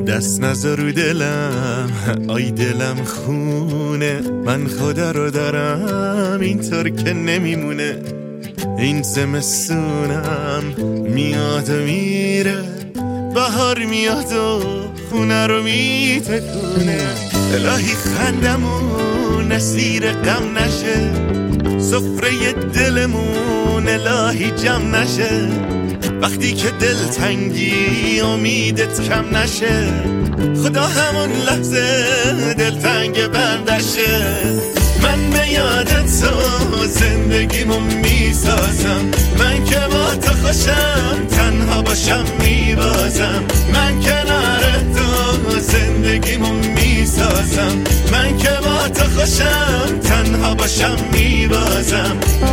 دست نذار رو دلم، آی دلم خونه، من خدا رو دارم اینطور که نمیمونه. این زمستونم میاد و میره، بهار میاد و خونه رو میتکونه. الهی خندمون اسیر غم نشه، سفره دلمون الهی جمع نشه. وقتی که دل تنگی امیدت کم نشه، خدا همون لحظه دل تنگ بندشه. من به یاد تو زندگیمو میسازم، من که با تو خوشم تنها باشم میبازم. من کنار تو زندگیمو میسازم، من که با تو خوشم تنها باشم میبازم.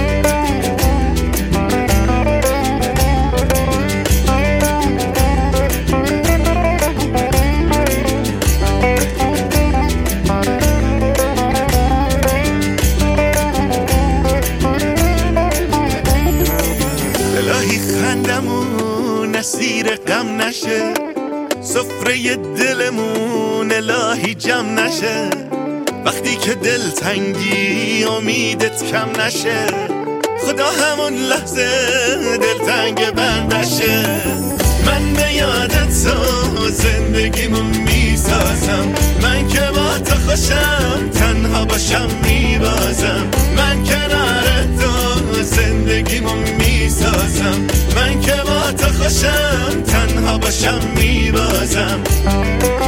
الهی خندمون اسیر غم نشه، سفره دلمون الهی جمع نشه. وقتی که دل تنگی امیدت کم نشه، خدا همون لحظه دل تنگ بندشه. من به یاد تو زندگیمو میسازم، من که با تو خوشم تنها باشم میبازم. من کنار تو زندگیمو میسازم، من که با تو خوشم تنها باشم میبازم.